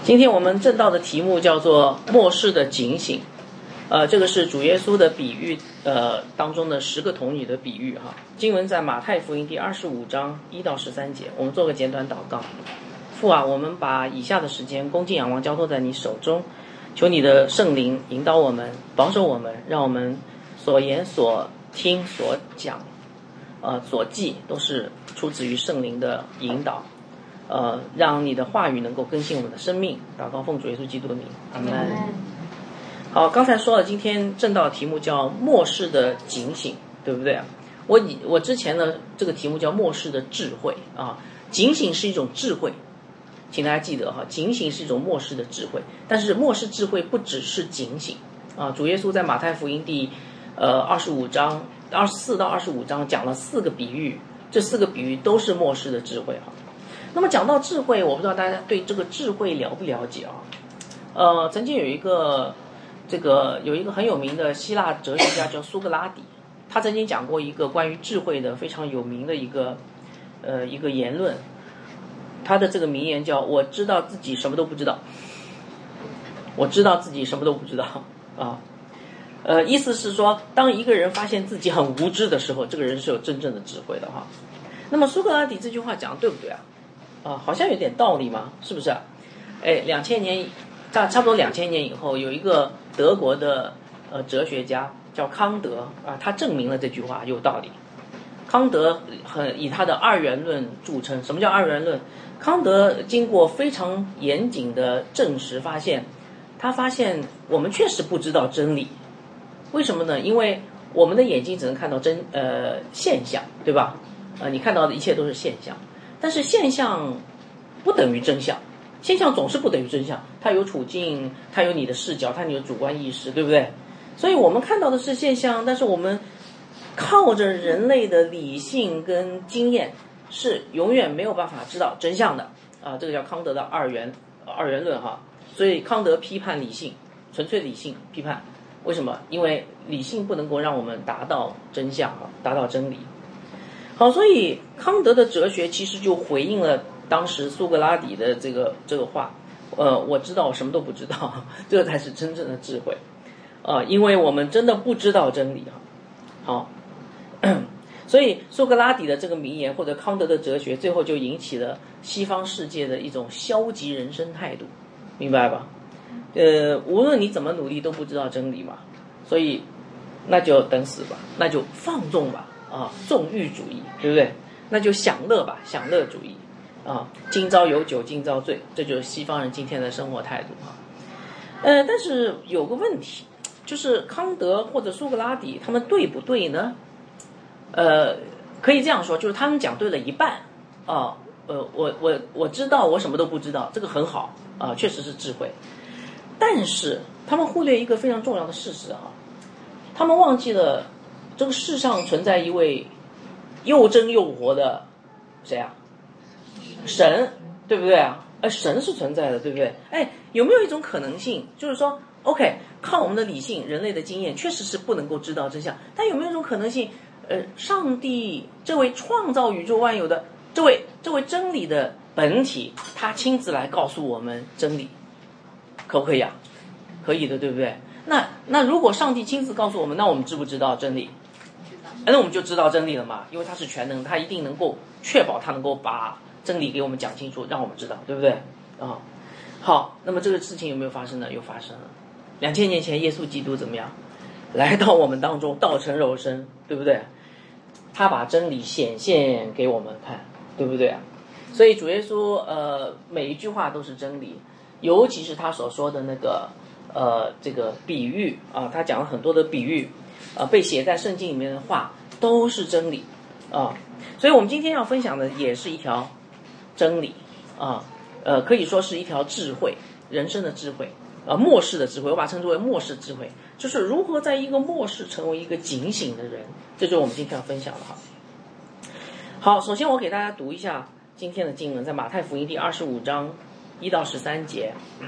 今天我们正道的题目叫做末世的警醒，这个是主耶稣的比喻当中的10个童女的比喻哈。经文在马太福音第25章1到13节。我们做个简短祷告。父啊，我们把以下的时间恭敬仰望交托在你手中，求你的圣灵引导我们，保守我们，让我们所言所听所讲所记都是出自于圣灵的引导，让你的话语能够更新我们的生命。祷告奉主耶稣基督的名，阿们。好，刚才说了，今天正道题目叫末世的警醒，对不对啊？我之前呢，这个题目叫末世的智慧啊。警醒是一种智慧，请大家记得哈，警醒是一种末世的智慧。但是末世智慧不只是警醒啊。主耶稣在马太福音第25章24到25章讲了4个比喻，这4个比喻都是末世的智慧哈。那么讲到智慧，我不知道大家对这个智慧了不了解啊？曾经有一个很有名的希腊哲学家叫苏格拉底，他曾经讲过一个关于智慧的非常有名的一个言论。他的这个名言叫“我知道自己什么都不知道”，我知道自己什么都不知道啊。意思是说，当一个人发现自己很无知的时候，这个人是有真正的智慧的哈。那么苏格拉底这句话讲的对不对啊？好像有点道理嘛，是不是？2000年，差不多2000年以后，有一个德国的哲学家叫康德啊，他证明了这句话有道理。康德以他的二元论著称。什么叫二元论？康德经过非常严谨的证实，他发现我们确实不知道真理。为什么呢？因为我们的眼睛只能看到现象，对吧？你看到的一切都是现象。但是现象不等于真相，现象总是不等于真相，它有处境，它有你的视角，它有主观意识，对不对？所以我们看到的是现象，但是我们靠着人类的理性跟经验是永远没有办法知道真相的啊。这个叫康德的二元论哈。所以康德批判理性，纯粹理性批判。为什么？因为理性不能够让我们达到真相啊，达到真理。好，所以康德的哲学其实就回应了当时苏格拉底的这个话，我知道我什么都不知道，这才是真正的智慧因为我们真的不知道真理好，所以苏格拉底的这个名言或者康德的哲学，最后就引起了西方世界的一种消极人生态度，明白吧？无论你怎么努力都不知道真理嘛，所以那就等死吧，那就放纵吧。纵欲主义，对不对？那就享乐吧，享乐主义今朝有酒今朝醉，这就是西方人今天的生活态度但是有个问题，就是康德或者苏格拉底他们对不对呢？可以这样说，就是他们讲对了一半我知道我什么都不知道，这个很好确实是智慧。但是他们忽略一个非常重要的事实他们忘记了这个世上存在一位又真又活的谁啊？神，对不对啊？神是存在的，对不对？有没有一种可能性，就是说 OK， 靠我们的理性人类的经验确实是不能够知道真相，但有没有一种可能性上帝这位创造宇宙万有的这位真理的本体，他亲自来告诉我们真理，可不可以啊？可以的，对不对？那如果上帝亲自告诉我们，那我们知不知道真理？那我们就知道真理了嘛，因为他是全能，他一定能够确保他能够把真理给我们讲清楚，让我们知道，对不对好，那么这个事情有没有发生呢？又发生了。2000年前耶稣基督怎么样来到我们当中，道成肉身，对不对？他把真理显现给我们看，对不对啊？所以主耶稣每一句话都是真理，尤其是他所说的那个这个比喻他讲了很多的比喻被写在圣经里面的话都是真理所以我们今天要分享的也是一条真理可以说是一条智慧，人生的智慧末世的智慧，我把它称之为末世智慧，就是如何在一个末世成为一个警醒的人，这就是我们今天要分享的好，首先我给大家读一下今天的经文，在马太福音第25章1到13节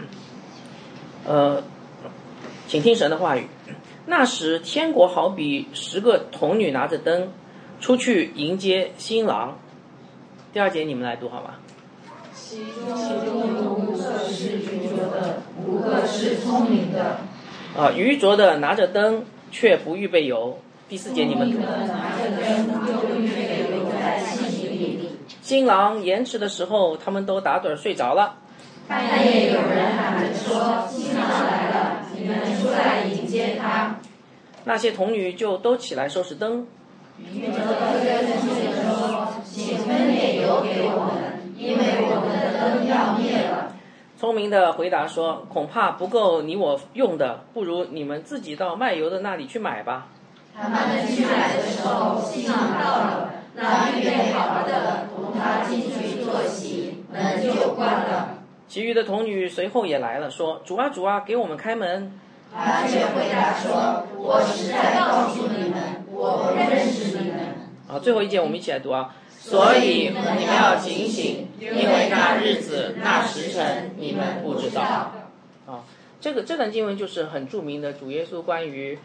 请听神的话语。那时天国好比10个童女拿着灯出去迎接新郎。第2节你们来读好吗？ 其中童色是君不过是聪明的。 愚拙的拿着灯，却不预备油。第4节你们读。 拿着灯又不预备油在器皿里。 新郎延迟的时候，他们都打盹睡着了。 半夜有人喊着说：“新郎来了，你们出来迎接他。” 那些童女就都起来收拾灯。 愚拙的跟童女说：“请分点油给我们，因为我们的灯要灭了。” 聪明的回答说：“恐怕不够你我用的，不如你们自己到卖油的那里去买吧。” 他们去买的时候，新郎到了，那预备好了的同他进去坐席，门就关了。 其余的童女随后也来了，说：“主啊，主啊，给我们开门。” 他却回答说：“我实在告诉你们，我不认识你们。” 最后一节我们一起来读啊。所以你们要警醒，因为那日子、那时辰你们不知道。这段经文就是很著名的主耶稣关于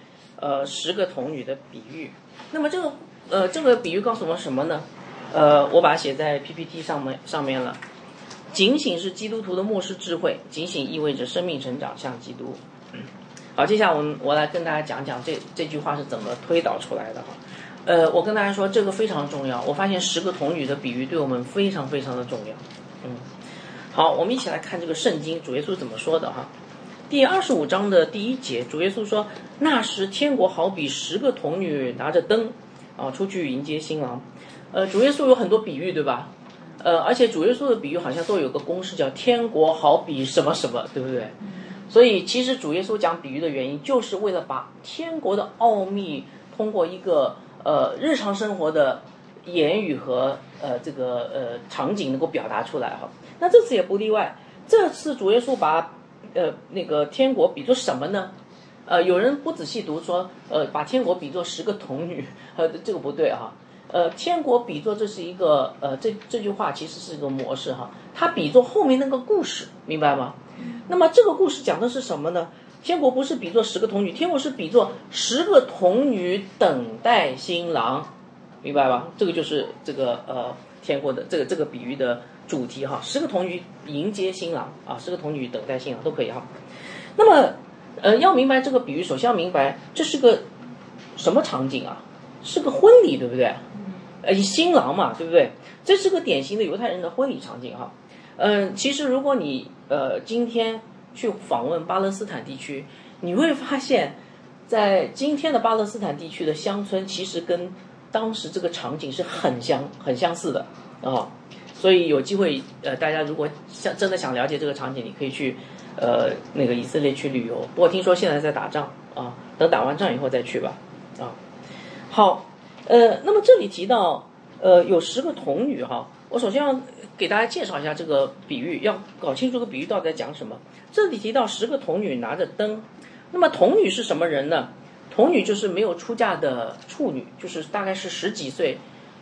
10个童女的比喻。那么这个比喻告诉我们什么呢？我把它写在 PPT 上面了。警醒是基督徒的末世智慧，警醒意味着生命成长向基督。好，接下来我来跟大家讲讲这句话是怎么推导出来的哈。我跟大家说这个非常重要。我发现10个童女的比喻对我们非常非常的重要。好，我们一起来看这个圣经，主耶稣怎么说的哈。第25章的第1节，主耶稣说：“那时天国好比10个童女拿着灯出去迎接新郎。”主耶稣有很多比喻，对吧？而且主耶稣的比喻好像都有个公式，叫天国好比什么什么，对不对？所以其实主耶稣讲比喻的原因，就是为了把天国的奥秘通过一个日常生活的言语和场景能够表达出来哈。那这次也不例外，这次主耶稣把那个天国比作什么呢？有人不仔细读说把天国比作10个童女，这个不对哈。天国比作这是一个这句话其实是一个模式哈，它比作后面那个故事，明白吗？那么这个故事讲的是什么呢？天国不是比作10个童女，天国是比作10个童女等待新郎，明白吧？这个就是这个天国的这个比喻的主题哈。10个童女迎接新郎10个童女等待新郎都可以哈。那么要明白这个比喻，首先要明白这是个什么场景啊？是个婚礼，对不对？新郎嘛，对不对？这是个典型的犹太人的婚礼场景哈。其实如果你今天去访问巴勒斯坦地区，你会发现在今天的巴勒斯坦地区的乡村其实跟当时这个场景是很相似的所以有机会大家如果真的想了解这个场景，你可以去那个以色列去旅游。不过听说现在在打仗等打完仗以后再去吧好，那么这里提到有10个童女哈，我首先要给大家介绍一下这个比喻，要搞清楚这个比喻到底在讲什么。这里提到10个童女拿着灯，那么童女是什么人呢？童女就是没有出嫁的处女，就是大概是10几岁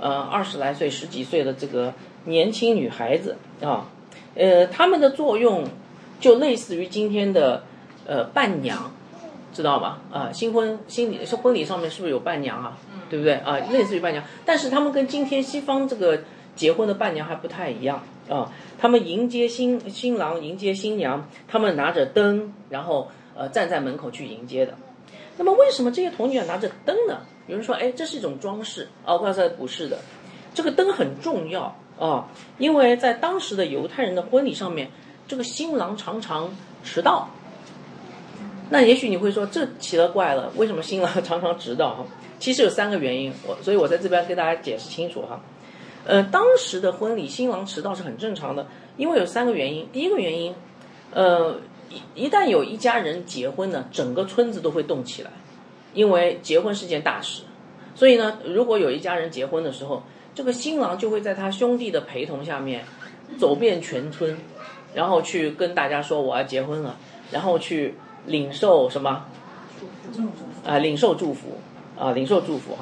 20来岁10几岁的这个年轻女孩子她们的作用就类似于今天的伴娘，知道吗？婚礼上面是不是有伴娘对不对类似于伴娘，但是他们跟今天西方这个结婚的伴娘还不太一样他们迎接新郎，迎接新娘，他们拿着灯，然后站在门口去迎接的。那么为什么这些童女要拿着灯呢？有人说这是一种装饰我告诉大家不是的，这个灯很重要因为在当时的犹太人的婚礼上面，这个新郎常常迟到。那也许你会说这奇了怪了，为什么新郎常常迟到其实有3个原因，所以我在这边跟大家解释清楚当时的婚礼新郎迟到是很正常的，因为有3个原因。第一个原因一旦有一家人结婚呢，整个村子都会动起来，因为结婚是件大事。所以呢，如果有一家人结婚的时候，这个新郎就会在他兄弟的陪同下面走遍全村，然后去跟大家说我要结婚了，然后去领受什么领受祝福领受祝福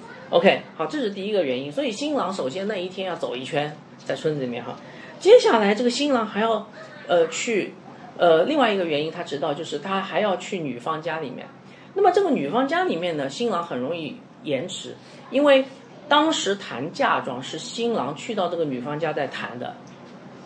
OK， 好，这是第一个原因。所以新郎首先那一天要走一圈在村子里面接下来这个新郎还要去另外一个原因他知道，就是他还要去女方家里面。那么这个女方家里面呢，新郎很容易延迟，因为当时谈嫁妆是新郎去到这个女方家在谈的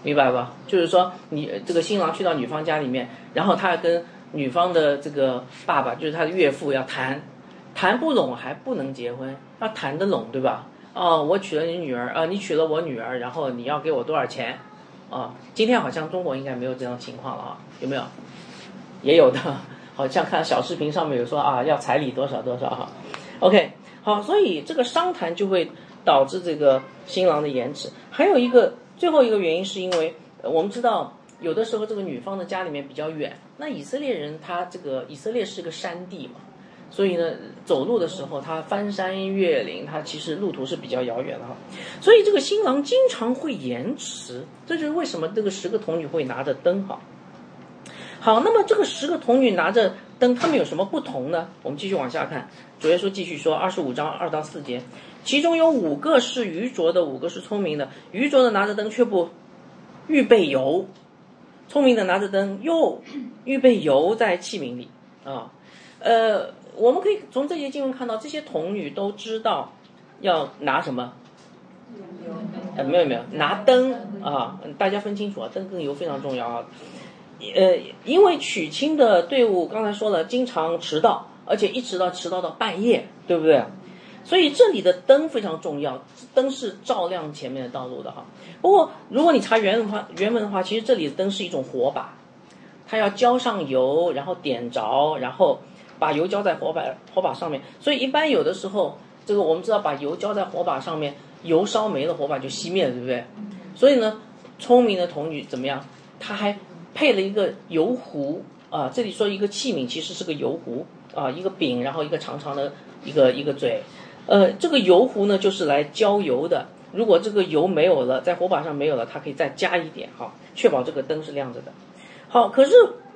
明白吧？就是说你这个新郎去到女方家里面，然后他要跟女方的这个爸爸，就是他的岳父要谈不拢还不能结婚，要谈得拢，对吧？哦，我娶了你女儿啊，你娶了我女儿，然后你要给我多少钱？啊，今天好像中国应该没有这种情况了啊，有没有？也有的，好像看小视频上面有说啊，要彩礼多少多少哈。OK， 好，所以这个商谈就会导致这个新郎的延迟。还有一个最后一个原因是因为我们知道有的时候这个女方的家里面比较远，那以色列人他这个以色列是个山地嘛，所以呢走路的时候他翻山越岭，他其实路途是比较遥远的哈，所以这个新郎经常会延迟，这就是为什么这个10个童女会拿着灯哈。好，那么这个10个童女拿着灯，他们有什么不同呢？我们继续往下看，主耶稣继续说，25章2到4节，其中有5个是愚拙的，5个是聪明的。愚拙的拿着灯却不预备油，聪明的拿着灯又预备油在器皿里啊。我们可以从这些经文看到，这些童女都知道要拿什么？没有，拿灯啊！大家分清楚啊，灯跟油非常重要啊。因为娶亲的队伍刚才说了，经常迟到，而且一迟到到半夜，对不对？所以这里的灯非常重要，灯是照亮前面的道路的哈。不过如果你查原文的话，其实这里的灯是一种火把，它要浇上油，然后点着，然后把油浇在火把上面。所以一般有的时候，这个我们知道把油浇在火把上面，油烧没了，火把就熄灭了，对不对？所以呢，聪明的童女怎么样？她还配了一个油壶啊，这里说一个器皿其实是个油壶啊，一个柄，然后一个长长的一个嘴，这个油壶呢就是来浇油的。如果这个油没有了，在火把上没有了，它可以再加一点哈，确保这个灯是亮着的。好，可是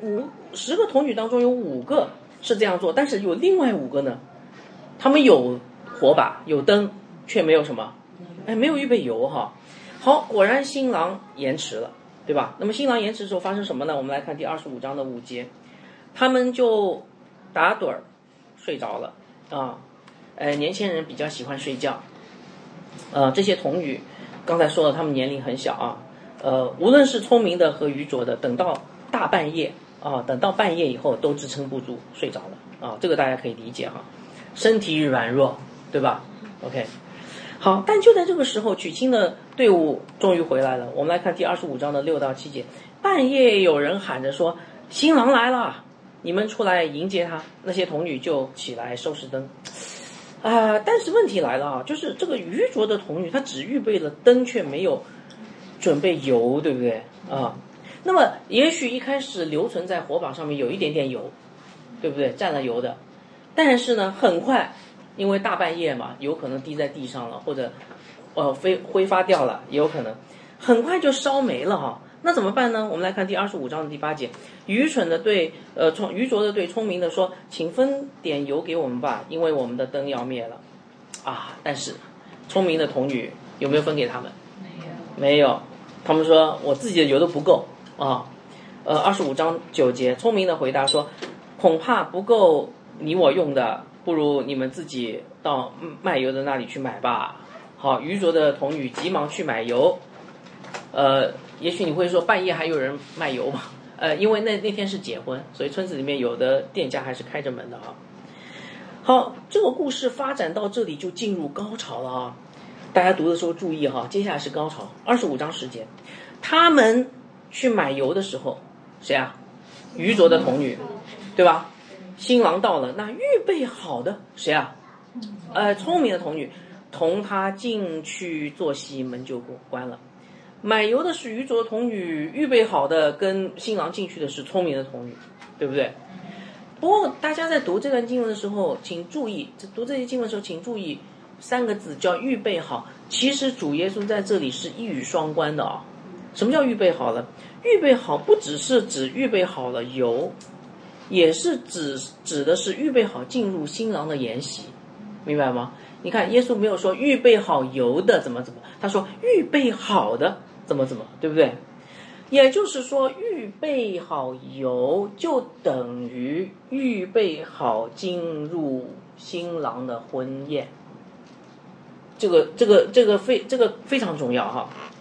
10个童女当中有5个是这样做，但是有另外5个呢，他们有火把有灯，却没有什么，没有预备油哈。好，果然新郎延迟了，对吧？那么新郎延迟的时候发生什么呢？我们来看第25章的5节，他们就打盹儿睡着了啊。年轻人比较喜欢睡觉，这些童女刚才说了，他们年龄很小啊，无论是聪明的和愚拙的，等到大半夜啊，等到半夜以后都支撑不住，睡着了啊，这个大家可以理解哈，身体软弱，对吧 ？OK。好，但就在这个时候，娶亲的队伍终于回来了。我们来看第25章的6到7节，半夜有人喊着说：“新郎来了，你们出来迎接他。”那些童女就起来收拾灯。但是问题来了啊，就是这个愚拙的童女，她只预备了灯，却没有准备油，对不对啊？那么也许一开始留存在火把上面有一点点油，对不对？沾了油的，但是呢，很快。因为大半夜嘛，有可能滴在地上了，或者挥发掉了，也有可能很快就烧没了哈。那怎么办呢？我们来看第25章的第8节，愚拙的对聪明的说：“请分点油给我们吧，因为我们的灯要灭了。”但是聪明的童女有没有分给他们？没有。他们说：“我自己的油都不够啊。”25章9节，聪明的回答说：“恐怕不够你我用的。”不如你们自己到卖油的那里去买吧。好，愚拙的童女急忙去买油。也许你会说半夜还有人卖油吗？因为那天是结婚，所以村子里面有的店家还是开着门的啊。好，这个故事发展到这里就进入高潮了啊！大家读的时候注意哈，接下来是高潮。25章10节，他们去买油的时候，谁啊？愚拙的童女，对吧？新郎到了，那预备好的谁啊？聪明的童女同他进去坐席，门就关了。买油的是愚拙的童女，预备好的跟新郎进去的是聪明的童女，对不对？不过大家在读这段经文的时候，请注意，读这些经文的时候，请注意3个字叫预备好。其实主耶稣在这里是一语双关的啊。什么叫预备好了？预备好不只是指预备好了油，也是指的是预备好进入新郎的筵席，明白吗？你看耶稣没有说预备好油的怎么，他说预备好的怎么，对不对？也就是说预备好油就等于预备好进入新郎的婚宴，这个非常重要哈。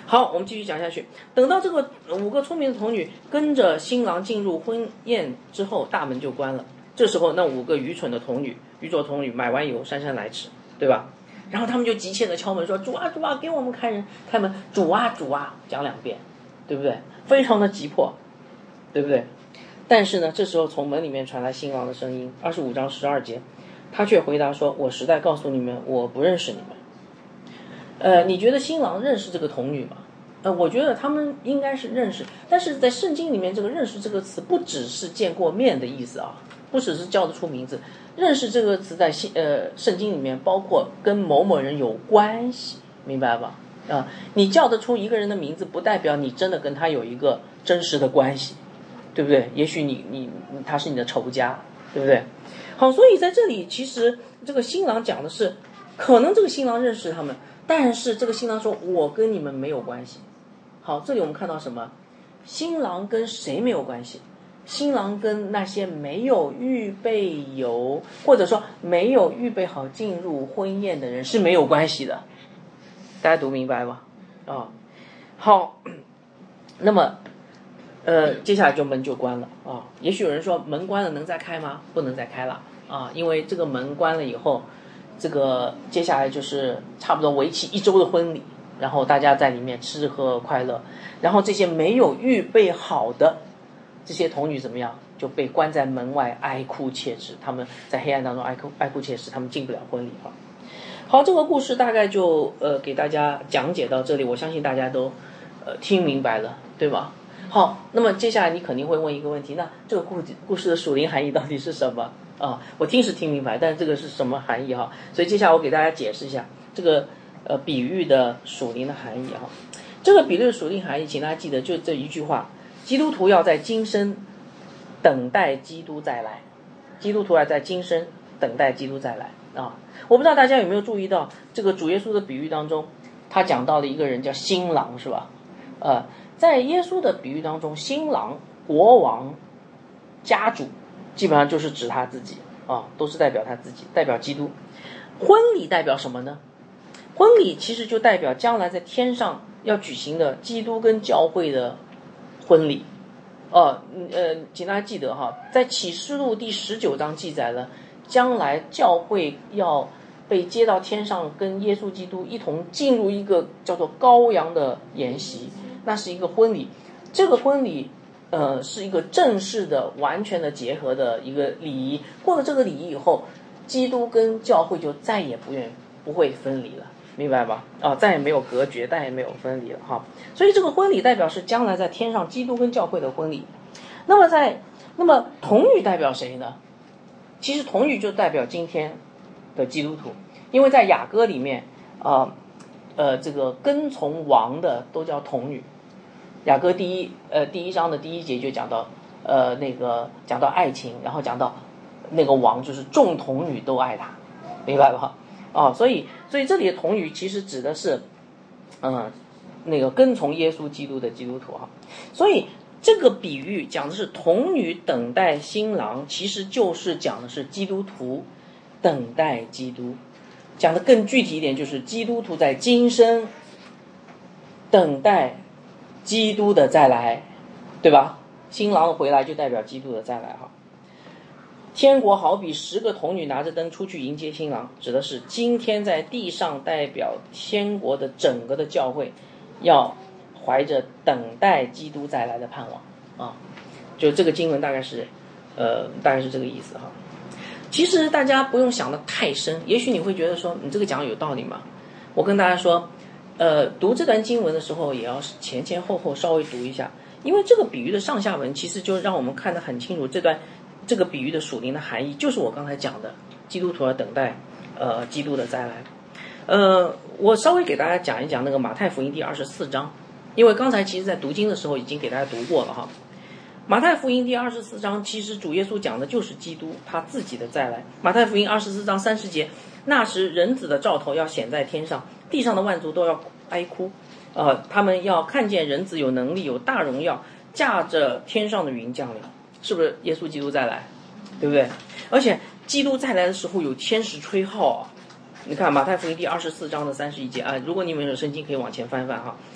好，我们继续讲下去。等到这个5个聪明的童女跟着新郎进入婚宴之后，大门就关了。这时候那5个愚蠢的童女、愚拙童女买完油姗姗来迟，对吧？然后他们就急切的敲门说：“主啊，主啊，给我们开门！主啊，主啊！”讲2遍，对不对？非常的急迫，对不对？但是呢，这时候从门里面传来新郎的声音，25章12节，他却回答说：“我实在告诉你们，我不认识你们。”你觉得新郎认识这个童女吗？我觉得他们应该是认识，但是在圣经里面，这个认识这个词不只是见过面的意思啊，不只是叫得出名字。认识这个词在圣经里面包括跟某某人有关系，明白吧？你叫得出一个人的名字，不代表你真的跟他有一个真实的关系，对不对？也许他是你的仇家，对不对？好，所以在这里其实这个新郎讲的是，可能这个新郎认识他们，但是这个新郎说我跟你们没有关系。好，这里我们看到什么？新郎跟谁没有关系？新郎跟那些没有预备油，或者说没有预备好进入婚宴的人是没有关系的。大家读明白吗？好，那么接下来门就关了啊。也许有人说门关了能再开吗？不能再开了啊，因为这个门关了以后，这个接下来就是差不多为期1周的婚礼，然后大家在里面吃喝快乐，然后这些没有预备好的这些童女怎么样，就被关在门外哀哭切齿，他们在黑暗当中哀哭切齿，他们进不了婚礼啊。好，这个故事大概就给大家讲解到这里，我相信大家都听明白了，对吧？好，那么接下来你肯定会问一个问题，那这个故事的属灵含义到底是什么啊？我听是听明白，但是这个是什么含义哈？所以接下来我给大家解释一下这个比喻的属灵的含义哈。这个比喻的属灵含义，请大家记得就这一句话：基督徒要在今生等待基督再来，基督徒要在今生等待基督再来啊！我不知道大家有没有注意到，这个主耶稣的比喻当中，他讲到了一个人叫新郎，是吧？在耶稣的比喻当中，新郎、国王、家主，基本上就是指他自己啊，都是代表他自己，代表基督。婚礼代表什么呢？婚礼其实就代表将来在天上要举行的基督跟教会的婚礼。请大家记得哈，在启示录第19章记载了，将来教会要被接到天上，跟耶稣基督一同进入一个叫做羔羊的筵席，那是一个婚礼。这个婚礼是一个正式的完全的结合的一个礼仪。过了这个礼仪以后，基督跟教会就再也不会分离了，明白吧？再也没有隔绝，再也没有分离了哈。所以这个婚礼代表是将来在天上基督跟教会的婚礼。那么童女代表谁呢？其实童女就代表今天的基督徒，因为在雅歌里面这个跟从王的都叫童女。雅歌第一章的第1节就讲到讲到爱情，然后讲到那个王就是众童女都爱他，明白吧？所以这里的童女其实指的是那个跟从耶稣基督的基督徒哈。所以这个比喻讲的是童女等待新郎，其实就是讲的是基督徒等待基督。讲的更具体一点，就是基督徒在今生等待基督的再来，对吧？新郎回来就代表基督的再来哈。天国好比10个童女拿着灯出去迎接新郎，指的是今天在地上代表天国的整个的教会，要怀着等待基督再来的盼望啊。就这个经文大概是这个意思哈。其实大家不用想得太深，也许你会觉得说你这个讲有道理吗？我跟大家说读这段经文的时候也要前前后后稍微读一下，因为这个比喻的上下文其实就让我们看得很清楚，这个比喻的属灵的含义就是我刚才讲的基督徒要等待基督的再来。我稍微给大家讲一讲那个马太福音第24章，因为刚才其实在读经的时候已经给大家读过了哈。马太福音第24章其实主耶稣讲的就是基督他自己的再来。马太福音24章30节，那时人子的兆头要显在天上，地上的万族都要哀哭，他们要看见人子有能力有大荣耀，驾着天上的云降临。是不是耶稣基督再来，对不对？而且基督再来的时候有天使吹号啊。你看马太福音第24章的31节啊，如果你们有圣经可以往前翻翻哈。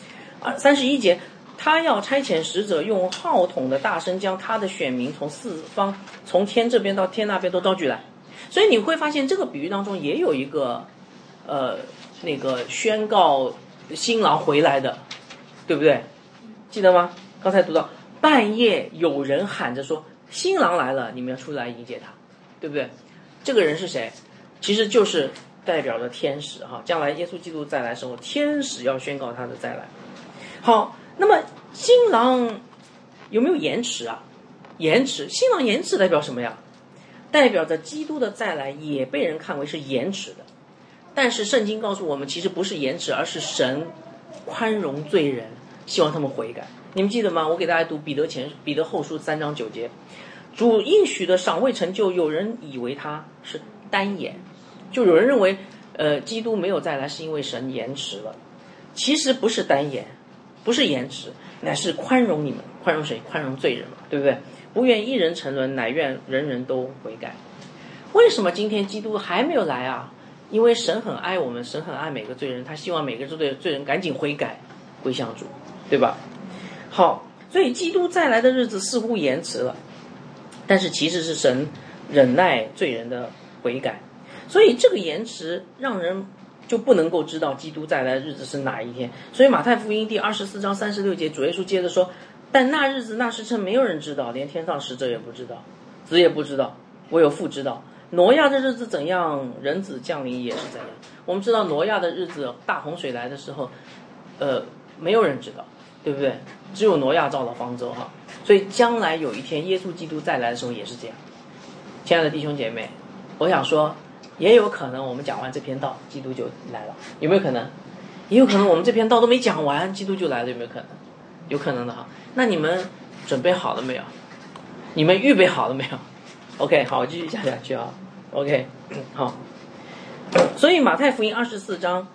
31节，他要差遣使者用号筒的大声将他的选民从四方，从天这边到天那边都招聚来。所以你会发现这个比喻当中也有一个那个宣告新郎回来的，对不对？记得吗？刚才读到半夜有人喊着说新郎来了，你们要出来迎接他，对不对？这个人是谁？其实就是代表着天使哈，将来耶稣基督再来的时候，天使要宣告他的再来。好，那么新郎有没有延迟啊？延迟，新郎延迟代表什么呀？代表着基督的再来也被人看为是延迟的。但是圣经告诉我们，其实不是延迟，而是神宽容罪人，希望他们悔改。你们记得吗？我给大家读彼得后书3章9节，主应许的尚未成就，有人以为他是单延，就有人认为基督没有再来是因为神延迟了。其实不是单延，不是延迟，乃是宽容你们。宽容谁？宽容罪人嘛，对不对？不愿一人沉沦，乃愿人人都悔改。为什么今天基督还没有来啊？因为神很爱我们，神很爱每个罪人，他希望每个罪人赶紧悔改归向主，对吧？好，所以基督再来的日子似乎延迟了，但是其实是神忍耐罪人的悔改。所以这个延迟让人就不能够知道基督再来的日子是哪一天。所以马太福音第24章36节，主耶稣接着说，但那日子那时辰没有人知道，连天上使者也不知道，子也不知道，唯有父知道。挪亚的日子怎样，人子降临也是怎样。我们知道挪亚的日子，大洪水来的时候没有人知道，对不对？只有挪亚造了方舟哈。所以将来有一天耶稣基督再来的时候也是这样。亲爱的弟兄姐妹，我想说也有可能我们讲完这篇道基督就来了，有没有可能？也有可能我们这篇道都没讲完基督就来了，有没有可能？有可能的哈。那你们准备好了没有？你们预备好了没有？ OK， 好，我继续讲下去啊。OK， 好。所以马太福音24章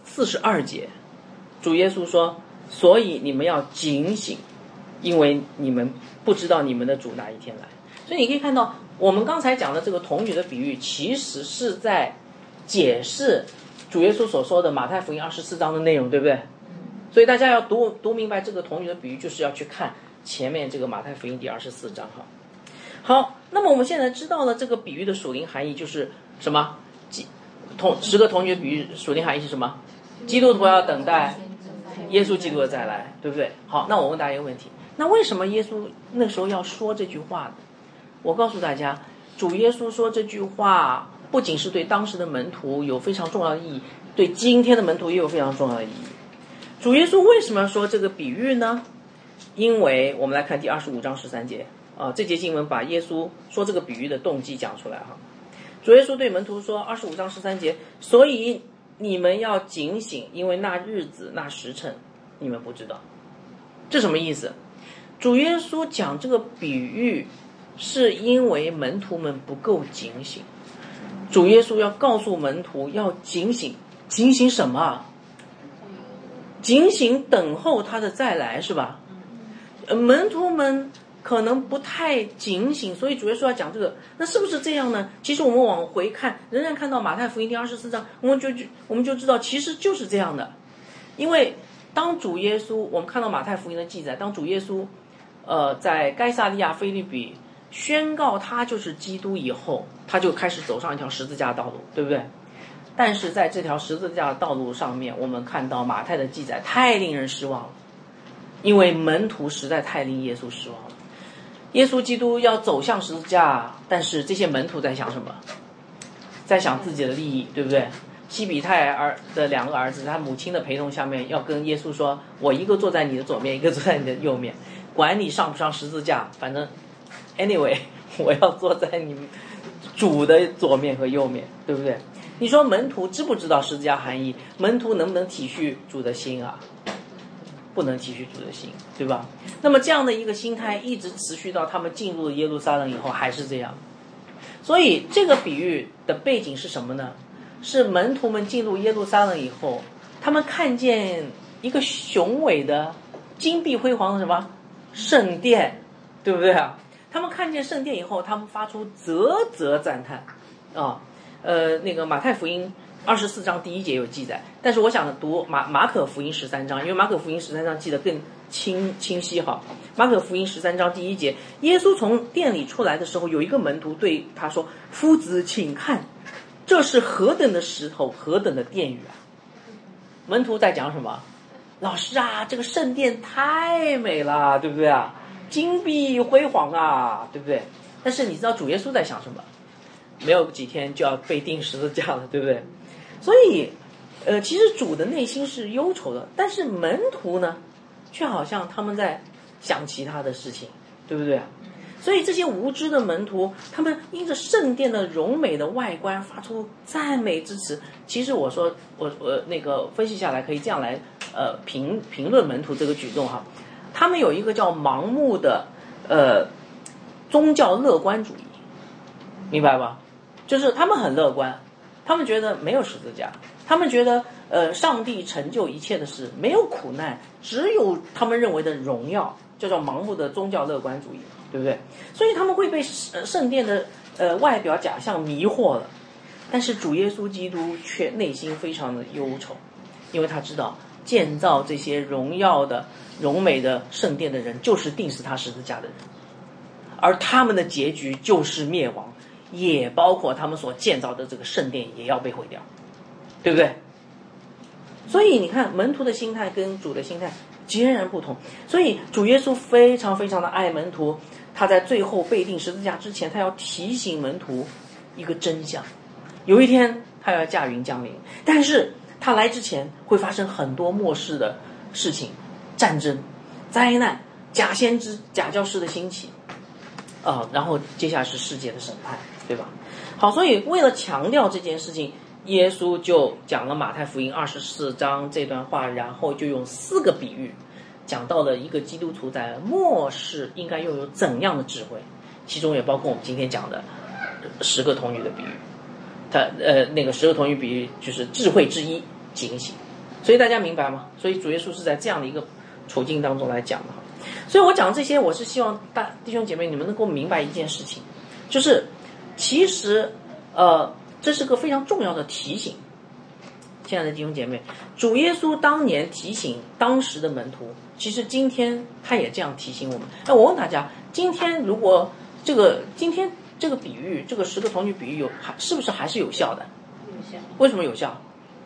42节，主耶稣说，所以你们要警醒，因为你们不知道你们的主哪一天来。所以你可以看到我们刚才讲的这个童女的比喻，其实是在解释主耶稣所说的马太福音24章的内容，对不对？所以大家要读明白这个童女的比喻，就是要去看前面这个马太福音第24章哈。好，那么我们现在知道了这个比喻的属灵含义就是什么？10个童女的比喻属灵含义是什么？基督徒要等待耶稣基督的再来，对不对？好，那我问大家一个问题，那为什么耶稣那时候要说这句话呢？我告诉大家，主耶稣说这句话不仅是对当时的门徒有非常重要的意义，对今天的门徒也有非常重要的意义。主耶稣为什么要说这个比喻呢？因为我们来看第25章13节这节经文把耶稣说这个比喻的动机讲出来哈。主耶稣对门徒说，25章13节，所以你们要警醒，因为那日子那时辰你们不知道。这什么意思？主耶稣讲这个比喻是因为门徒们不够警醒。主耶稣要告诉门徒要警醒，警醒什么？警醒等候他的再来，是吧？门徒们可能不太警醒，所以主耶稣要讲这个。那是不是这样呢？其实我们往回看，仍然看到马太福音第24章，我们就知道其实就是这样的。因为当主耶稣，我们看到马太福音的记载，当主耶稣在该撒利亚腓立比宣告他就是基督以后，他就开始走上一条十字架道路，对不对？但是在这条十字架的道路上面，我们看到马太的记载太令人失望了，因为门徒实在太令耶稣失望了。耶稣基督要走向十字架，但是这些门徒在想什么？在想自己的利益，对不对？西比泰的2个儿子，他母亲的陪同下面，要跟耶稣说，我一个坐在你的左面，一个坐在你的右面，管你上不上十字架，反正 anyway 我要坐在你们主的左面和右面，对不对？你说门徒知不知道十字架含义？门徒能不能体恤主的心啊？不能体恤主的心，对吧？那么这样的一个心态一直持续到他们进入了耶路撒冷以后还是这样。所以这个比喻的背景是什么呢？是门徒们进入耶路撒冷以后，他们看见一个雄伟的金碧辉煌的什么圣殿，对不对啊？他们看见圣殿以后，他们发出啧啧赞叹啊。那个马太福音 24章第1节有记载，但是我想读马可福音13章，因为马可福音13章记得更清晰哈。马可福音13章第1节，耶稣从殿里出来的时候，有一个门徒对他说：“夫子，请看，这是何等的石头，何等的殿宇啊！”门徒在讲什么？老师啊，这个圣殿太美了，对不对啊？金碧辉煌啊，对不对？但是你知道主耶稣在想什么？没有几天就要被钉十字架了，对不对？所以其实主的内心是忧愁的，但是门徒呢却好像他们在想其他的事情，对不对？所以这些无知的门徒，他们因着圣殿的荣美的外观发出赞美之词。其实我说我那个分析下来可以这样来评论门徒这个举动哈，他们有一个叫盲目的宗教乐观主义，明白吧？就是他们很乐观，他们觉得没有十字架，他们觉得上帝成就一切的事，没有苦难，只有他们认为的荣耀，叫做盲目的宗教乐观主义，对不对？所以他们会被圣殿的外表假象迷惑了。但是主耶稣基督却内心非常的忧愁，因为他知道建造这些荣耀的荣美的圣殿的人就是钉死他十字架的人，而他们的结局就是灭亡，也包括他们所建造的这个圣殿也要被毁掉，对不对？所以你看门徒的心态跟主的心态截然不同。所以主耶稣非常非常的爱门徒，他在最后被钉十字架之前，他要提醒门徒一个真相，有一天他要驾云降临，但是他来之前会发生很多末世的事情，战争、灾难、假先知、假教师的兴起然后接下来是世界的审判，对吧？好，所以为了强调这件事情，耶稣就讲了马太福音24章这段话，然后就用4个比喻讲到了一个基督徒在末世应该拥有怎样的智慧，其中也包括我们今天讲的10个童女的比喻。那个10个童女比喻就是智慧之一，警醒。所以大家明白吗？所以主耶稣是在这样的一个处境当中来讲的。所以我讲这些，我是希望弟兄姐妹你们能够明白一件事情，就是其实这是个非常重要的提醒。亲爱的弟兄姐妹，主耶稣当年提醒当时的门徒，其实今天他也这样提醒我们。那我问大家，今天如果今天这个比喻，这个10个童女比喻是不是还是有效的？有效。为什么有效？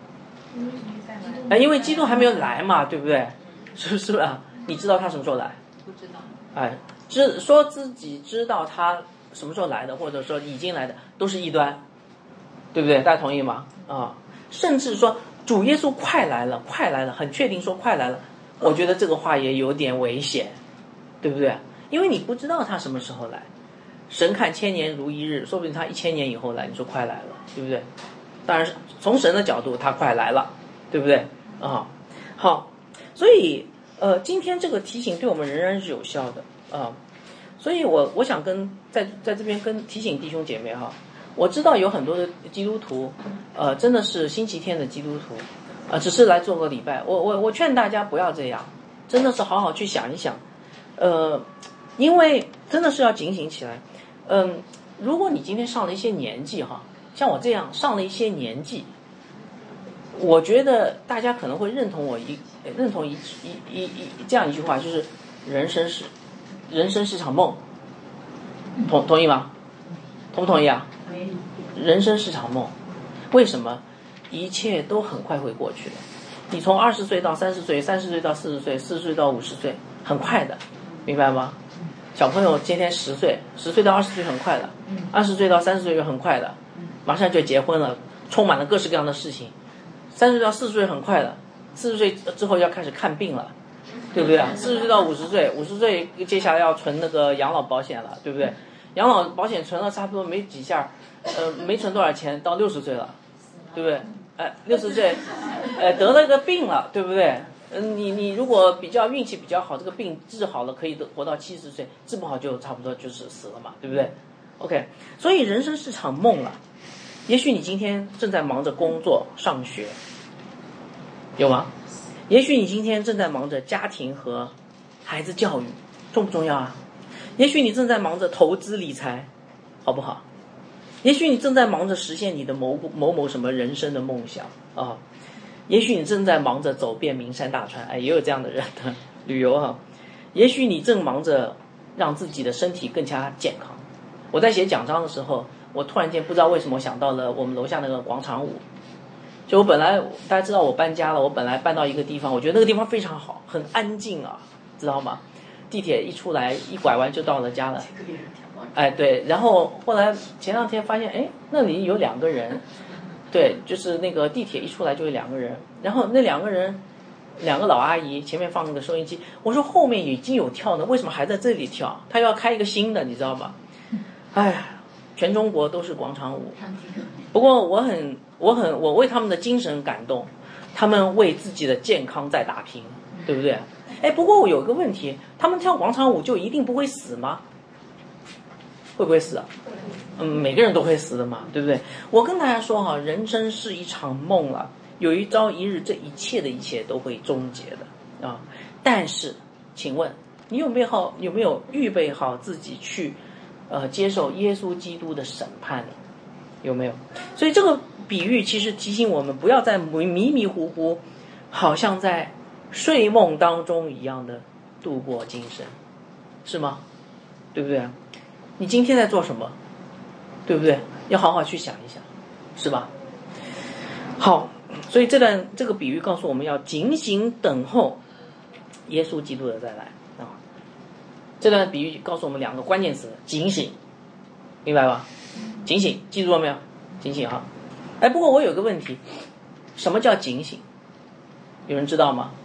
因为基督还没有来嘛，对不对？是不是啊？你知道他什么时候来？ 不知道。 说自己知道他什么时候来的，或者说已经来的，都是异端，对不对？大家同意吗？甚至说主耶稣快来了，很确定说快来了，我觉得这个话也有点危险，对不对？因为你不知道他什么时候来。神看千年如一日，说不定他1000年以后来，你说快来了，对不对？当然从神的角度他快来了，对不对？好，所以今天这个提醒对我们仍然是有效的所以我想在这边跟提醒弟兄姐妹我知道有很多的基督徒真的是星期天的基督徒只是来做个礼拜，我劝大家不要这样，真的是好好去想一想因为真的是要警醒起来。如果你今天上了一些年纪像我这样上了一些年纪，我觉得大家可能会认同这样一句话，就是人生是场梦，同意吗？同不同意啊？人生是场梦，为什么？一切都很快会过去的。你从20岁到30岁，30岁到40岁，40岁到50岁，很快的，明白吗？小朋友今天10岁，10岁到20岁很快的，20岁到30岁又很快的，马上就结婚了，充满了各式各样的事情。30岁到40岁很快的，40岁之后要开始看病了，对不对啊？40岁到50岁，50岁接下来要存那个养老保险了，对不对？养老保险存了差不多没几下，没存多少钱，到60岁了，对不对？60岁，得了个病了，对不对？你如果运气比较好，这个病治好了可以活到70岁，治不好就差不多就是死了嘛，对不对 ？OK， 所以人生是场梦了。也许你今天正在忙着工作、上学，有吗？也许你今天正在忙着家庭和孩子教育，重不重要啊？也许你正在忙着投资理财，好不好？ 也许你正在忙着实现你的某什么人生的梦想啊，也许你正在忙着走遍名山大川，也有这样的人的旅游啊。也许你正忙着让自己的身体更加健康。我在写讲章的时候，我突然间不知道为什么想到了我们楼下那个广场舞。就我本来大家知道我搬家了，我本来搬到一个地方，我觉得那个地方非常好，很安静啊，知道吗？地铁一出来一拐弯就到了家了。对，然后后来前两天发现，那里有2个人，对，就是那个地铁一出来就有2个人，然后那2个人，2个老阿姨前面放那个收音机，我说后面已经有跳的，为什么还在这里跳？他要开一个新的，你知道吗？全中国都是广场舞。不过我为他们的精神感动，他们为自己的健康在打拼，对不对？不过我有一个问题，他们跳广场舞就一定不会死吗？会不会死啊？每个人都会死的嘛，对不对？我跟大家说哈，人生是一场梦了，有一朝一日，这一切的一切都会终结的啊。但是，请问你有没有预备好自己去接受耶稣基督的审判呢？有没有？所以这个比喻其实提醒我们，不要再迷迷糊糊，好像在睡梦当中一样的度过今生，是吗？对不对啊？你今天在做什么？对不对？要好好去想一想，是吧？好，所以这个比喻告诉我们要警醒等候耶稣基督的再来啊。这段比喻告诉我们2个关键词：警醒，明白吧？警醒，记住了没有？警醒哈。不过我有个问题，什么叫警醒？有人知道吗？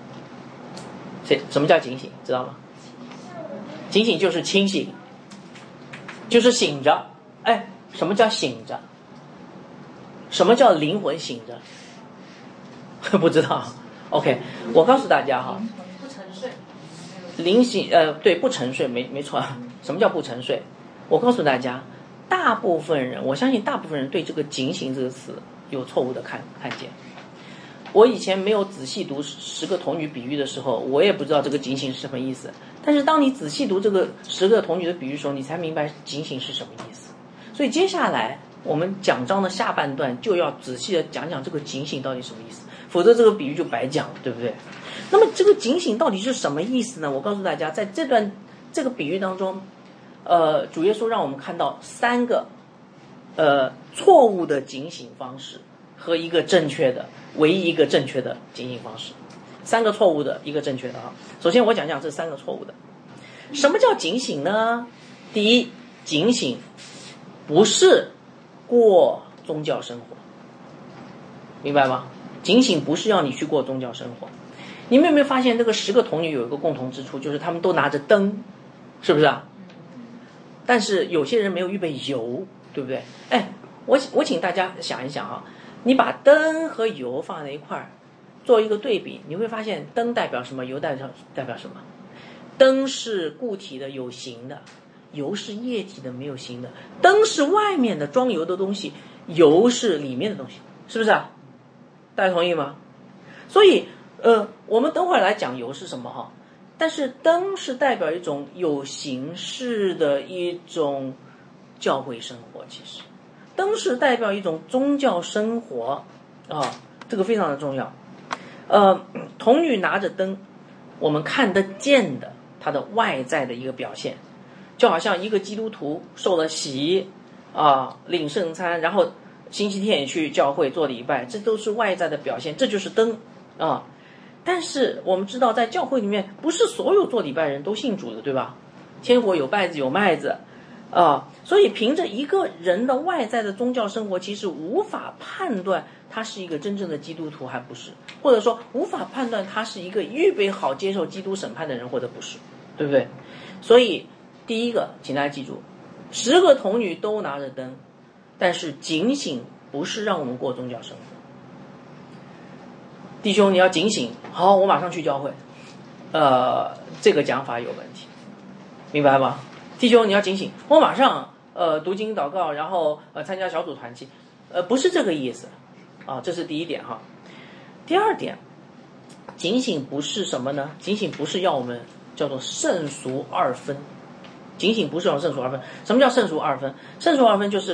什么叫警醒？知道吗？警醒就是清醒，就是醒着。什么叫醒着？什么叫灵魂醒着？不知道。OK， 我告诉大家哈， 不沉睡。 灵醒对，不沉睡，没错。什么叫不沉睡？我告诉大家，大部分人，我相信大部分人对这个警醒这个词有错误的看见。我以前没有仔细读10个童女比喻的时候，我也不知道这个警醒是什么意思。但是当你仔细读这个10个童女的比喻的时候，你才明白警醒是什么意思。所以接下来我们讲章的下半段就要仔细的讲讲这个警醒到底什么意思，否则这个比喻就白讲了，对不对？那么这个警醒到底是什么意思呢？我告诉大家，在这个比喻当中，主耶稣让我们看到3个错误的警醒方式和一个唯一一个正确的警醒方式。3个错误的，一个正确的啊。首先我讲讲这3个错误的。什么叫警醒呢？第一，警醒不是过宗教生活，明白吗？警醒不是要你去过宗教生活。你们有没有发现这个10个童女有一个共同之处，就是他们都拿着灯，是不是啊？但是有些人没有预备油，对不对？我请大家想一想啊，你把灯和油放在一块儿做一个对比，你会发现灯代表什么，油代表什么？灯是固体的，有形的，油是液体的，没有形的。灯是外面的装油的东西，油是里面的东西，是不是啊？大家同意吗？所以我们等会儿来讲油是什么哈。但是灯是代表一种有形式的一种教会生活，其实灯是代表一种宗教生活啊，这个非常的重要。童女拿着灯，我们看得见的它的外在的一个表现，就好像一个基督徒受了洗啊，领圣餐，然后星期天也去教会做礼拜，这都是外在的表现，这就是灯啊。但是我们知道，在教会里面，不是所有做礼拜人都信主的，对吧？天国有稗子有麦子啊，所以凭着一个人的外在的宗教生活，其实无法判断他是一个真正的基督徒还不是，或者说无法判断他是一个预备好接受基督审判的人或者不是，对不对？所以第一个，请大家记住，10个童女都拿着灯，但是警醒不是让我们过宗教生活。弟兄，你要警醒，好，我马上去教会。这个讲法有问题，明白吗？弟兄，你要警醒，我马上读经祷告，然后参加小组团契，不是这个意思啊，这是第一点哈。第二点，警醒不是什么呢？警醒不是要我们叫做圣俗二分，警醒不是要圣俗二分。什么叫圣俗二分？圣俗二分就是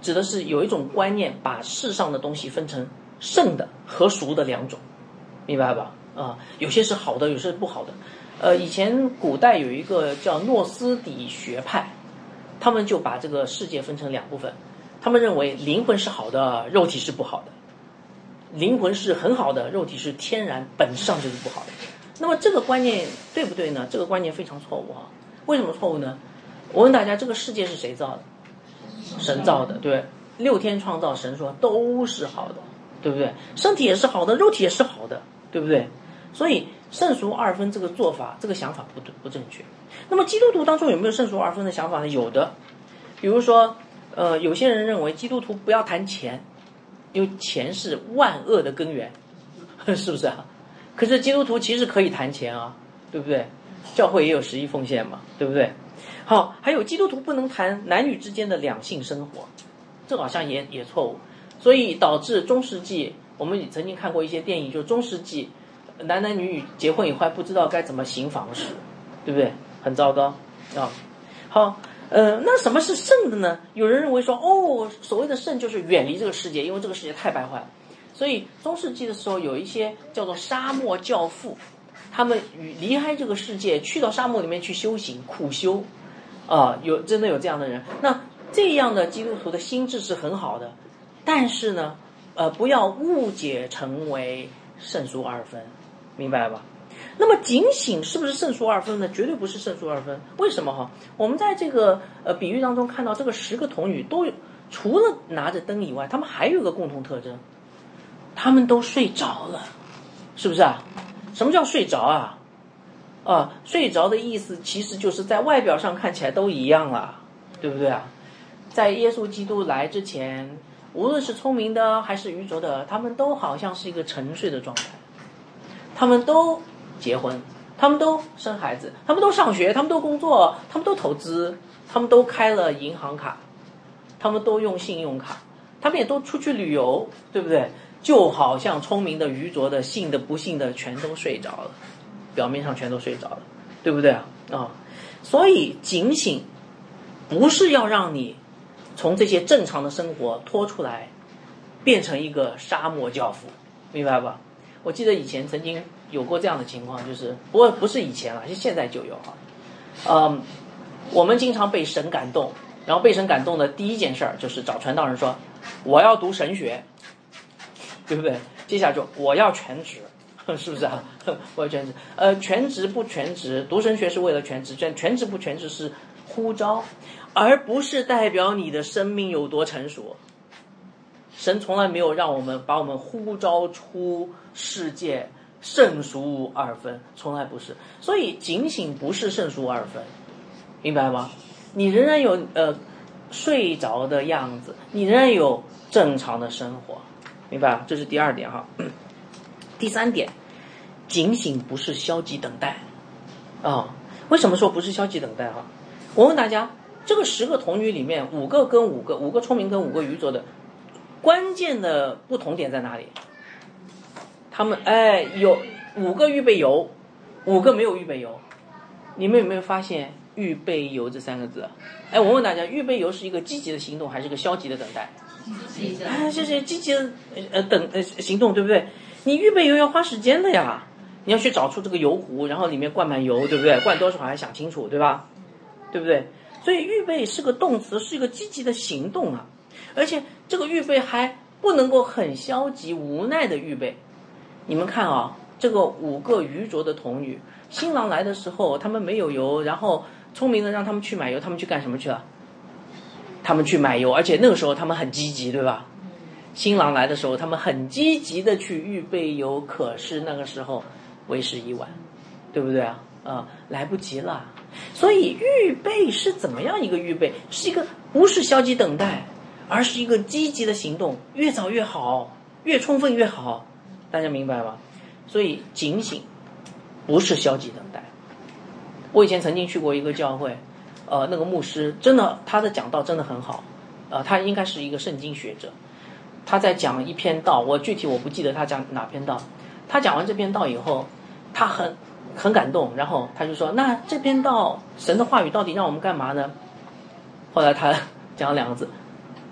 指的是有一种观念，把世上的东西分成圣的和俗的两种，明白吧？有些是好的，有些是不好的。以前古代有一个叫诺斯底学派，他们就把这个世界分成两部分，他们认为灵魂是好的，肉体是不好的；灵魂是很好的，肉体是天然本质上就是不好的。那么这个观念对不对呢？这个观念非常错误啊！为什么错误呢？我问大家，这个世界是谁造的？神造的，对，6天创造，神说都是好的，对不对？身体也是好的，肉体也是好的，对不对？所以圣俗二分这个做法，这个想法不正确。那么基督徒当中有没有圣俗二分的想法呢？有的，比如说，有些人认为基督徒不要谈钱，因为钱是万恶的根源，是不是啊？可是基督徒其实可以谈钱啊，对不对？教会也有10亿奉献嘛，对不对？好，还有基督徒不能谈男女之间的两性生活，这好像也错误，所以导致中世纪，我们曾经看过一些电影，就是中世纪男女结婚以后还不知道该怎么行房事，对不对？很糟糕啊。好，那什么是圣的呢？有人认为说，所谓的圣就是远离这个世界，因为这个世界太败坏了。所以中世纪的时候有一些叫做沙漠教父，他们离开这个世界，去到沙漠里面去修行苦修。真的有这样的人。那这样的基督徒的心智是很好的，但是呢，不要误解成为圣俗二分，明白吧？那么警醒是不是圣俗二分呢？绝对不是圣俗二分。为什么我们在这个比喻当中看到这个10个童女都除了拿着灯以外，他们还有一个共同特征，他们都睡着了，是不是啊？什么叫睡着啊？睡着的意思其实就是在外表上看起来都一样了，对不对啊？在耶稣基督来之前，无论是聪明的还是愚拙的，他们都好像是一个沉睡的状态。他们都结婚，他们都生孩子，他们都上学，他们都工作，他们都投资，他们都开了银行卡，他们都用信用卡，他们也都出去旅游，对不对？就好像聪明的、愚拙的、信的、不信的全都睡着了，表面上全都睡着了，对不对啊？所以警醒不是要让你从这些正常的生活拖出来，变成一个沙漠教父，明白吧？我记得以前曾经有过这样的情况，就是不是以前了，是现在就有我们经常被神感动，然后被神感动的第一件事就是找传道人说我要读神学，对不对？接下来就我要全职，是不是啊？我要全职。全职不全职，读神学是为了全职，全职不全职是呼召，而不是代表你的生命有多成熟。神从来没有让我们把我们呼召出世界圣俗二分，从来不是。所以警醒不是圣俗二分，明白吗？你仍然有睡着的样子，你仍然有正常的生活，明白吧？这是第2点哈。第3点，警醒不是消极等待为什么说不是消极等待我问大家，这个10个童女里面5个跟5个聪明跟5个愚拙的关键的不同点在哪里？他们有5个预备油，5个没有预备油。你们有没有发现预备油这3个字？我问大家，预备油是一个积极的行动还是一个消极的等待？就是积极的行动，对不对？你预备油要花时间的呀，你要去找出这个油壶，然后里面灌满油，对不对？灌多少还想清楚，对吧？对不对？所以预备是个动词，是一个积极的行动啊。而且这个预备还不能够很消极无奈的预备。你们看这个5个愚拙的童女，新郎来的时候他们没有油，然后聪明的让他们去买油，他们去干什么去了？他们去买油，而且那个时候他们很积极，对吧？新郎来的时候他们很积极的去预备油，可是那个时候为时已晚，对不对来不及了。所以预备是怎么样一个预备？是一个不是消极等待，而是一个积极的行动，越早越好，越充分越好，大家明白吗？所以警醒不是消极等待。我以前曾经去过一个教会，那个牧师真的他的讲道真的很好，他应该是一个圣经学者，他在讲一篇道，我具体不记得他讲哪篇道。他讲完这篇道以后，他很感动，然后他就说，那这篇道神的话语到底让我们干嘛呢？后来他讲了2个字，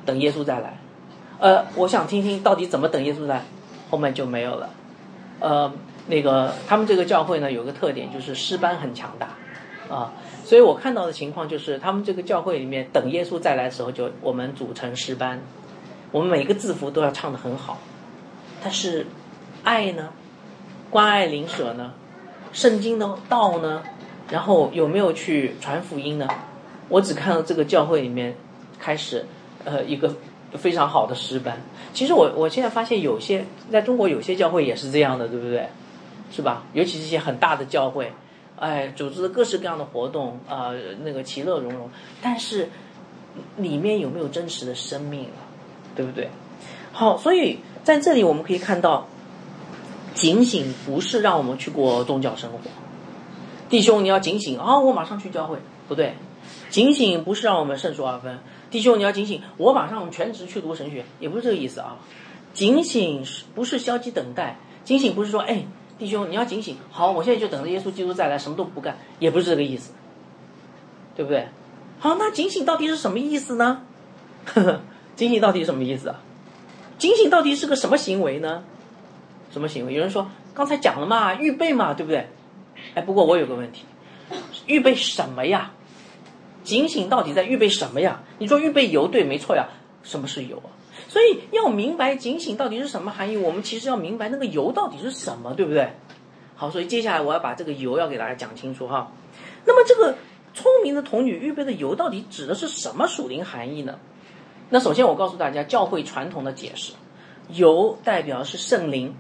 等耶稣再来。我想听听到底怎么等耶稣来，后面就没有了。他们这个教会呢有个特点，就是诗班很强大啊，所以我看到的情况就是他们这个教会里面等耶稣再来的时候，就我们组成诗班，我们每个字符都要唱得很好。但是爱呢，关爱邻舍呢，圣经的道呢，然后有没有去传福音呢？我只看到这个教会里面开始一个非常好的诗班。其实我现在发现有些在中国有些教会也是这样的，对不对？是吧？尤其是一些很大的教会，组织各式各样的活动那个其乐融融，但是里面有没有真实的生命啊？对不对？好，所以在这里我们可以看到，警醒不是让我们去过宗教生活。弟兄你要警醒我马上去教会，不对。警醒不是让我们胜数2分，弟兄你要警醒，我马上全职去读神学，也不是这个意思啊。警醒不是消极等待，警醒不是说弟兄你要警醒，好，我现在就等着耶稣基督再来，什么都不干，也不是这个意思，对不对？好，那警醒到底是什么意思呢？警醒到底是什么意思啊？警醒到底是个什么行为呢？什么行为？有人说刚才讲了嘛，预备嘛，对不对？不过我有个问题，预备什么呀？警醒到底在预备什么呀？你说预备油，对，没错呀。什么是油啊？所以要明白警醒到底是什么含义，我们其实要明白那个油到底是什么，对不对？好，所以接下来我要把这个油要给大家讲清楚哈。那么这个聪明的童女预备的油到底指的是什么属灵含义呢？那首先我告诉大家教会传统的解释，油代表是圣灵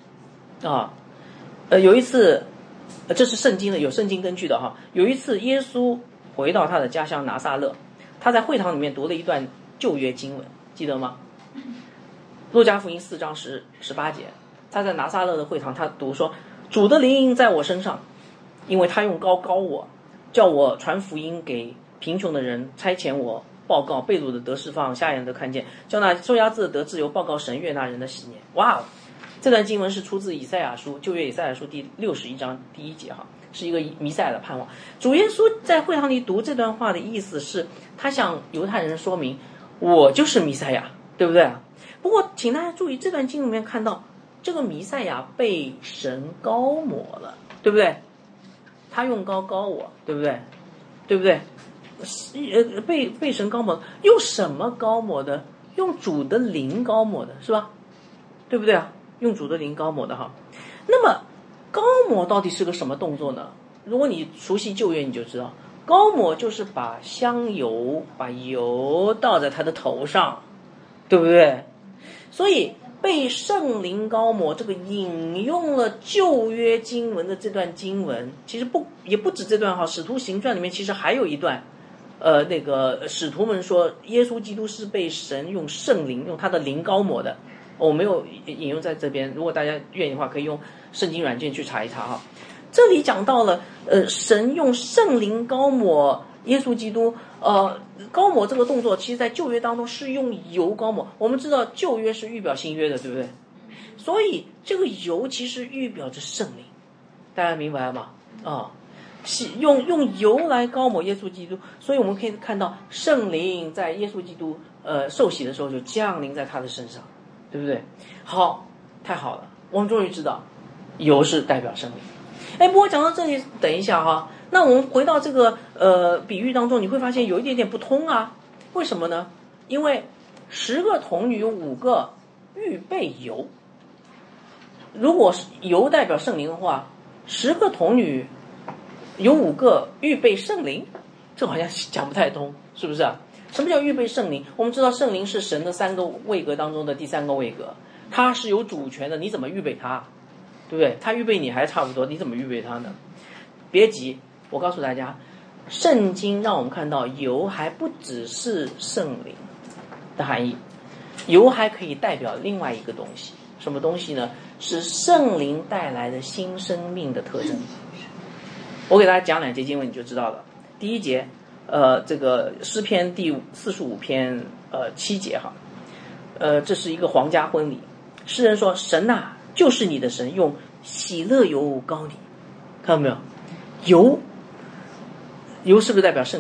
有一次这是圣经的，有圣经根据的哈。有一次耶稣回到他的家乡拿撒勒，他在会堂里面读了一段旧约经文，记得吗？路加福音4章18节，他在拿撒勒的会堂，他读说，主的灵在我身上，因为他用膏膏我，叫我传福音给贫穷的人，差遣我报告被掳的得释放，瞎眼的看见，叫那受压制的得自由，报告神悦纳人的喜年。哇，这段经文是出自以赛亚书，旧约以赛亚书第61章第1节哈，是一个弥赛亚的盼望。主耶稣在会堂里读这段话的意思是，他向犹太人说明，我就是弥赛亚，对不对啊？不过请大家注意，这段经里面看到这个弥赛亚被神膏抹了，对不对？他用膏膏我，对不对？对不对？被神膏抹，用什么膏抹的？用主的灵膏抹的，是吧？对不对啊？用主的灵膏抹的哈。那么膏抹到底是个什么动作呢？如果你熟悉旧约，你就知道，膏抹就是把香油，把油倒在他的头上，对不对？所以被圣灵膏抹，这个引用了旧约经文的这段经文，其实也不止这段哈，使徒行传里面其实还有一段，那个使徒们说耶稣基督是被神用圣灵，用他的灵膏抹的。我没有引用在这边，如果大家愿意的话，可以用圣经软件去查一查哈。这里讲到了神用圣灵膏抹耶稣基督，膏抹这个动作，其实在旧约当中是用油膏抹。我们知道旧约是预表新约的，对不对？所以这个油其实预表着圣灵，大家明白吗？用油来膏抹耶稣基督，所以我们可以看到圣灵在耶稣基督受洗的时候就降临在他的身上，对不对？好，太好了，我们终于知道油是代表圣灵。不过讲到这里，等一下哈，那我们回到这个比喻当中，你会发现有一点点不通啊。为什么呢？因为10个童女有5个预备油，如果是油代表圣灵的话，10个童女有5个预备圣灵，这好像讲不太通，是不是啊？什么叫预备圣灵？我们知道圣灵是神的3个位格当中的第3个位格，它是有主权的，你怎么预备它？对不对？他预备你还差不多，你怎么预备他呢？别急，我告诉大家，圣经让我们看到油还不只是圣灵的含义，油还可以代表另外一个东西。什么东西呢？是圣灵带来的新生命的特征。我给大家讲2节经文你就知道了。第1节这个诗篇第45篇7节哈，这是一个皇家婚礼，诗人说，神啊，就是你的神，用喜乐油膏你，看到没有？油是不是代表圣灵？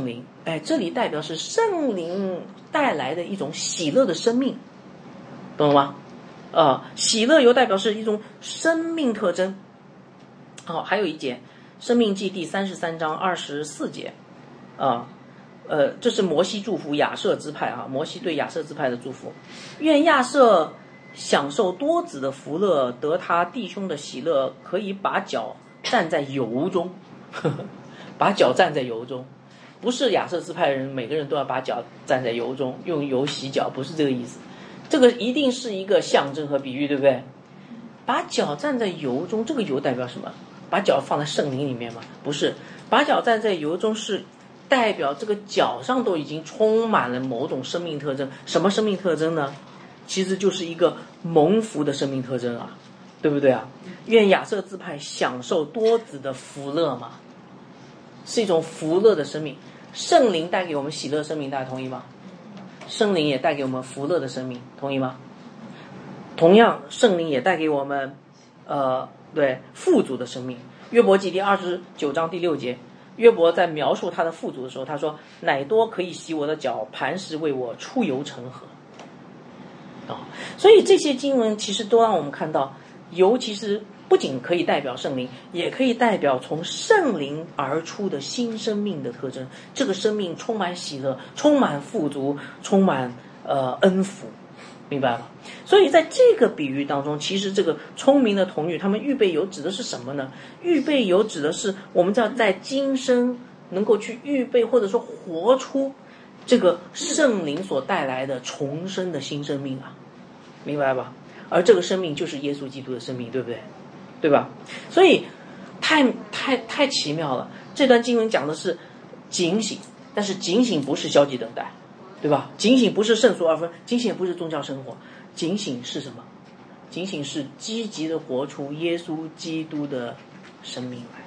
这里代表是圣灵带来的一种喜乐的生命，懂了吗？喜乐又代表是一种生命特征。还有一节，申命记第33章24节，这是摩西祝福亚设支派摩西对亚设支派的祝福，愿亚设享受多子的福乐，得他弟兄的喜乐，可以把脚站在油中，把脚站在油中，不是亚设支派人每个人都要把脚站在油中，用油洗脚，不是这个意思，这个一定是一个象征和比喻，对不对？把脚站在油中，这个油代表什么？把脚放在圣灵里面吗？不是，把脚站在油中是代表这个脚上都已经充满了某种生命特征。什么生命特征呢？其实就是一个蒙福的生命特征啊，对不对啊？愿亚设支派享受多子的福乐嘛，是一种福乐的生命。圣灵带给我们喜乐生命，大家同意吗？圣灵也带给我们福乐的生命，同意吗？同样，圣灵也带给我们富足的生命。约伯记第29章第6节，约伯在描述他的富足的时候，他说：乃多可以洗我的脚，磐石为我出油成河。所以这些经文其实都让我们看到，油其实不仅可以代表圣灵，也可以代表从圣灵而出的新生命的特征。这个生命充满喜乐，充满富足，充满恩福，明白吗？所以在这个比喻当中，其实这个聪明的童女他们预备油指的是什么呢？预备油指的是我们要在今生能够去预备或者说活出这个圣灵所带来的重生的新生命啊，明白吧？而这个生命就是耶稣基督的生命，对不对？对吧？所以太奇妙了。这段经文讲的是警醒，但是警醒不是消极等待，对吧？警醒不是胜诉二分，警醒也不是宗教生活，警醒是什么？警醒是积极的活出耶稣基督的生命来，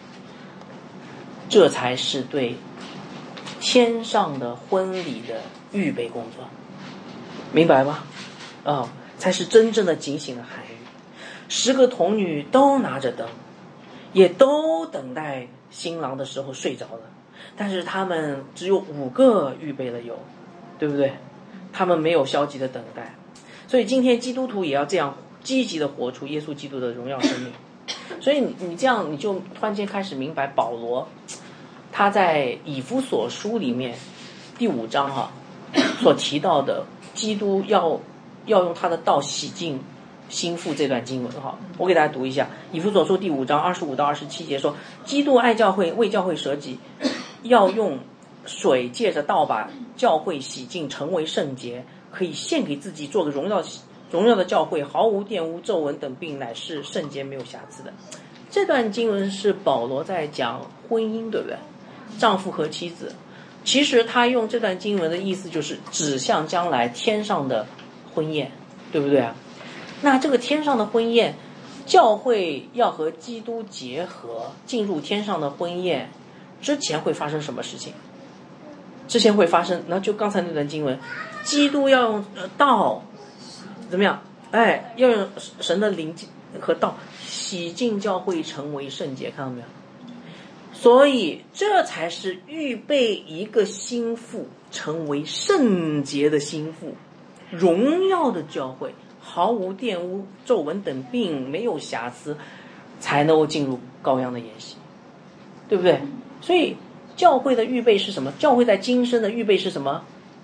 这才是对天上的婚礼的预备工作，明白吗？才是真正的警醒的含义。10个童女都拿着灯，也都等待新郎的时候睡着了，但是他们只有5个预备了油，对不对？他们没有消极的等待。所以今天基督徒也要这样积极的活出耶稣基督的荣耀生命。所以你这样，你就突然间开始明白保罗他在以弗所书里面第5章所提到的基督要用他的道洗净心腹这段经文我给大家读一下。以弗所书第5章25到27节说，基督爱教会，为教会舍己，要用水借着道把教会洗净，成为圣洁，可以献给自己，做个荣耀的教会，毫无玷污、皱纹等病，乃是圣洁没有瑕疵的。这段经文是保罗在讲婚姻，对不对？丈夫和妻子。其实他用这段经文的意思就是指向将来天上的婚宴，对不对啊？那这个天上的婚宴，教会要和基督结合，进入天上的婚宴之前会发生什么事情？之前会发生，那就刚才那段经文，基督要用道怎么样？要用神的灵和道洗净教会，成为圣洁，看到没有？所以这才是预备一个心腹，成为圣洁的心腹，荣耀的教会，毫无玷污、皱纹等病，没有瑕疵，才能够进入羔羊的筵席，对不对？所以教会的预备是什么？教会在今生的预备是什么？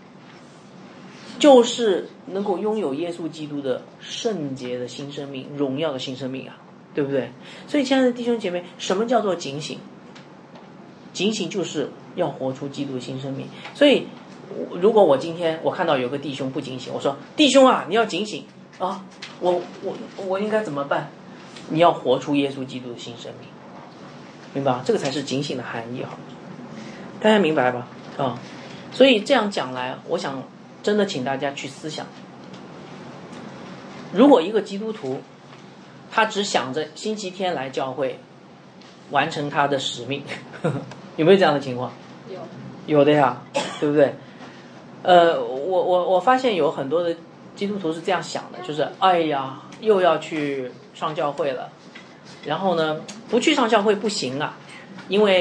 就是能够拥有耶稣基督的圣洁的新生命，荣耀的新生命啊，对不对？所以亲爱的弟兄姐妹，什么叫做警醒？警醒就是要活出基督的新生命。所以如果我今天我看到有个弟兄不警醒，我说弟兄啊，你要警醒啊，我应该怎么办？你要活出耶稣基督的新生命，明白？这个才是警醒的含义大家明白吧？所以这样讲来，我想真的请大家去思想，如果一个基督徒他只想着星期天来教会完成他的使命，有没有这样的情况？有的呀，对不对？我发现有很多的基督徒是这样想的，就是又要去上教会了，然后呢不去上教会不行啊，因为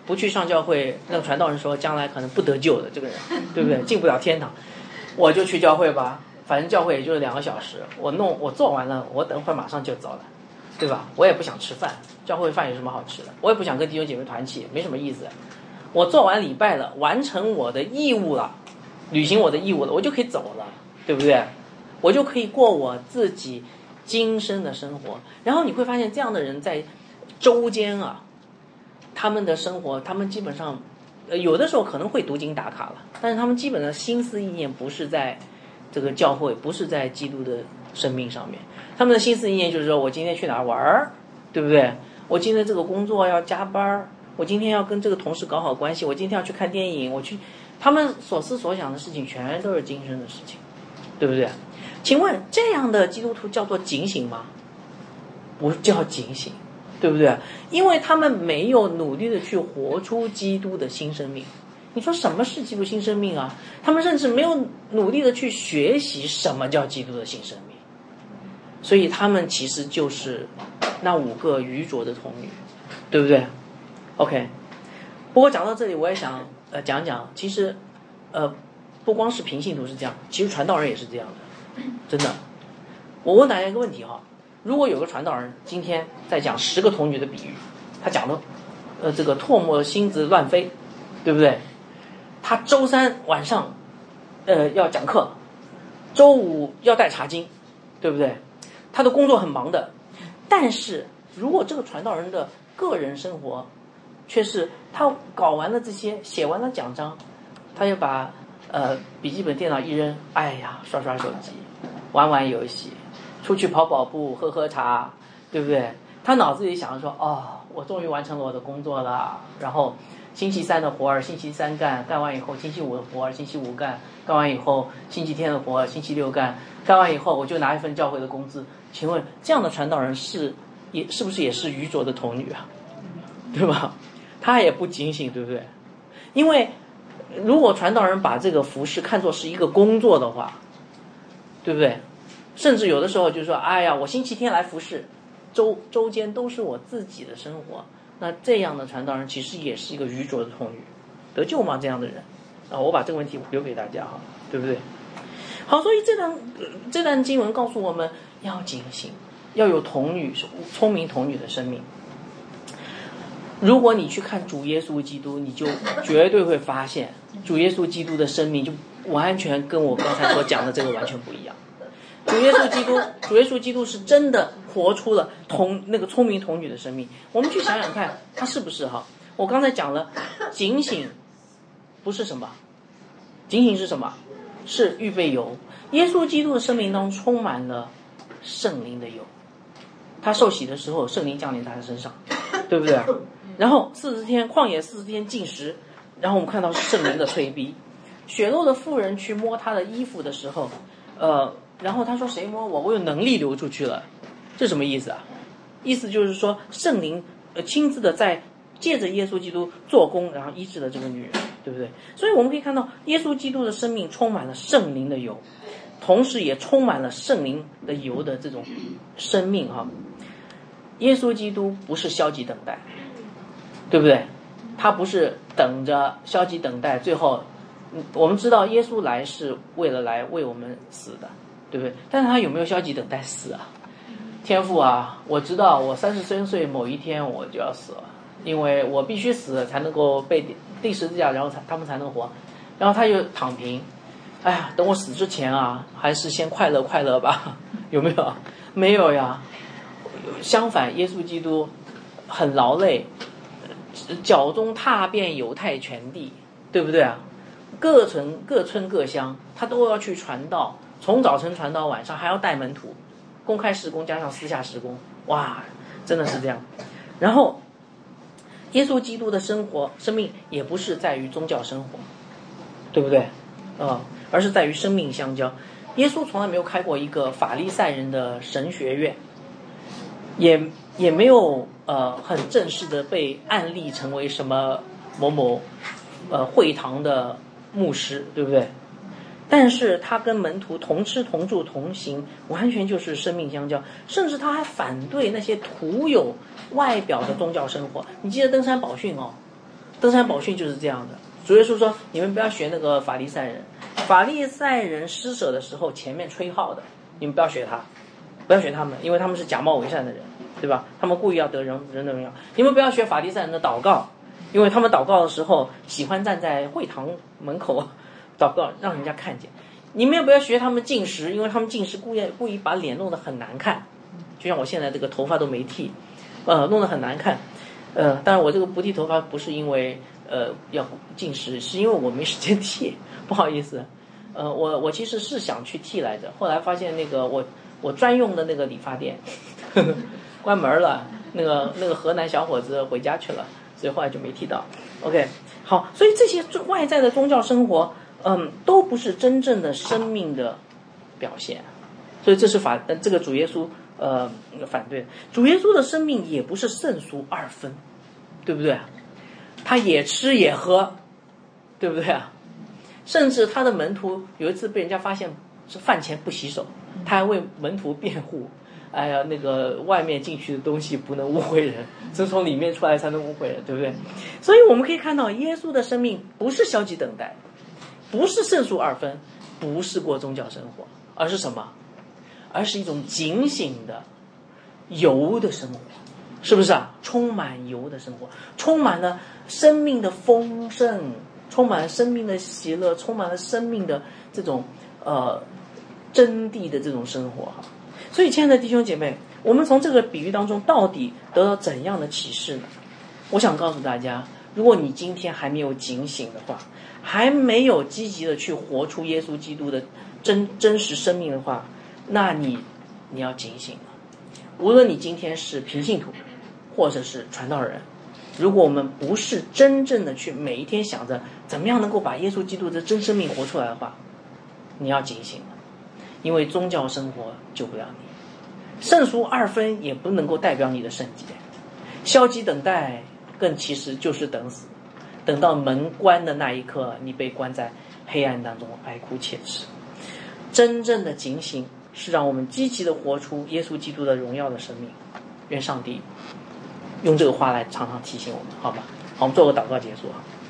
不去上教会，那个传道人说将来可能不得救的这个人，对不对？进不了天堂。我就去教会吧，反正教会也就是2个小时，我做完了，我等会儿马上就走了，对吧？我也不想吃饭，教会饭有什么好吃的？我也不想跟弟兄姐妹团契，没什么意思。我做完礼拜了，完成我的义务了，履行我的义务了，我就可以走了，对不对？我就可以过我自己今生的生活。然后你会发现，这样的人在周间啊，他们的生活，他们基本上有的时候可能会读经打卡了，但是他们基本上心思意念不是在这个教会，不是在基督的生命上面。他们的心思意念就是说，我今天去哪儿玩，对不对？我今天这个工作要加班，我今天要跟这个同事搞好关系，我今天要去看电影，他们所思所想的事情全都是今生的事情，对不对？请问这样的基督徒叫做警醒吗？不叫警醒，对不对？因为他们没有努力的去活出基督的新生命。你说什么是基督新生命啊？他们甚至没有努力的去学习什么叫基督的新生命，所以他们其实就是那5个愚拙的童女，对不对 ？OK。不过讲到这里，我也想讲讲，其实不光是平信徒是这样，其实传道人也是这样的，真的。我问大家一个问题哈，如果有个传道人今天在讲10个童女的比喻，他讲的这个唾沫星子乱飞，对不对？他周3晚上要讲课，周5要带查经，对不对？他的工作很忙的，但是如果这个传道人的个人生活却是他搞完了这些，写完了讲章，他就把笔记本电脑一扔，哎呀，刷刷手机，玩玩游戏，出去跑跑步，喝喝茶，对不对？他脑子里想着说，我终于完成了我的工作了，然后星期3的活儿星期3干，干完以后星期5的活儿星期5干，干完以后星期天的活儿星期6干，干完以后我就拿一份教会的工资。请问这样的传道人是不是也是愚拙的童女啊？对吧？他也不警醒，对不对？因为如果传道人把这个服事看作是一个工作的话，对不对？甚至有的时候就是说，哎呀，我星期天来服事，周间都是我自己的生活，那这样的传道人其实也是一个愚拙的童女，得救吗？这样的人我把这个问题留给大家哈，对不对？好，所以这段经文告诉我们要警醒，要有童女聪明童女的生命。如果你去看主耶稣基督，你就绝对会发现主耶稣基督的生命就完全跟我刚才所讲的这个完全不一样。主耶稣基督是真的活出了那个聪明童女的生命。我们去想想看，他是不是哈？我刚才讲了，警醒不是什么，警醒是什么？是预备油。耶稣基督的生命当中充满了圣灵的油，他受洗的时候圣灵降临他的身上，对不对？然后旷野40天禁食，然后我们看到圣灵的催逼。血漏的妇人去摸他的衣服的时候，然后他说谁摸我，我有能力流出去了，这什么意思啊？意思就是说圣灵亲自的在借着耶稣基督做工，然后医治了这个女人，对不对？所以我们可以看到耶稣基督的生命充满了圣灵的油，同时也充满了圣灵的油的这种生命哈。耶稣基督不是消极等待，对不对？他不是等着消极等待，最后我们知道耶稣来是为了来为我们死的，对不对？但是他有没有消极等待死啊？天父啊，我知道我33岁某一天我就要死了，因为我必须死才能够被钉十字架，然后他们才能活。然后他就躺平，哎呀，等我死之前啊，还是先快乐快乐吧，有没有？没有呀。相反，耶稣基督很劳累，脚中踏遍犹太全地，对不对啊？各村各乡，他都要去传道，从早晨传到晚上，还要带门徒，公开事工加上私下事工，哇，真的是这样。然后耶稣基督的生命也不是在于宗教生活，对不对？而是在于生命相交。耶稣从来没有开过一个法利赛人的神学院，也没有很正式的被案例成为什么某某会堂的牧师，对不对？但是他跟门徒同吃同住同行，完全就是生命相交。甚至他还反对那些徒有外表的宗教生活。你记得登山宝训登山宝训就是这样的。主耶稣说，你们不要学那个法利赛人，法利赛人施舍的时候前面吹号的，你们不要学他，不要学他们，因为他们是假冒伪善的人，对吧？他们故意要得人的荣耀。你们不要学法利赛人的祷告，因为他们祷告的时候喜欢站在会堂门口祷告，让人家看见。你们也不要学他们进食，因为他们进食故意把脸弄得很难看，就像我现在这个头发都没剃，弄得很难看。当然我这个不剃头发不是因为要进食，是因为我没时间剃，不好意思。我其实是想去剃来着，后来发现那个我专用的那个理发店关门了，那个河南小伙子回家去了，所以后来就没剃到。OK， 好，所以这些外在的宗教生活，都不是真正的生命的表现，所以这是这个主耶稣反对的。主耶稣的生命也不是圣俗二分，对不对？他也吃也喝，对不对啊？甚至他的门徒有一次被人家发现是饭前不洗手，他还为门徒辩护，哎呀，那个外面进去的东西不能污秽人，只从里面出来才能污秽人，对不对？所以我们可以看到，耶稣的生命不是消极等待，不是圣俗二分，不是过宗教生活，而是什么？而是一种警醒的油的生活，是不是啊？充满油的生活，充满了生命的丰盛，充满了生命的喜乐，充满了生命的这种真谛的这种生活哈。所以亲爱的弟兄姐妹，我们从这个比喻当中到底得到怎样的启示呢？我想告诉大家，如果你今天还没有警醒的话，还没有积极的去活出耶稣基督的真实生命的话，那你要警醒了。无论你今天是平信徒或者是传道人，如果我们不是真正的去每一天想着怎么样能够把耶稣基督的真生命活出来的话，你要警醒了。因为宗教生活救不了你，圣俗二分也不能够代表你的圣洁，消极等待更其实就是等死，等到门关的那一刻，你被关在黑暗当中哀哭切齿。真正的警醒是让我们积极的活出耶稣基督的荣耀的生命。愿上帝用这个话来常常提醒我们，好吧？好，我们做个祷告结束啊。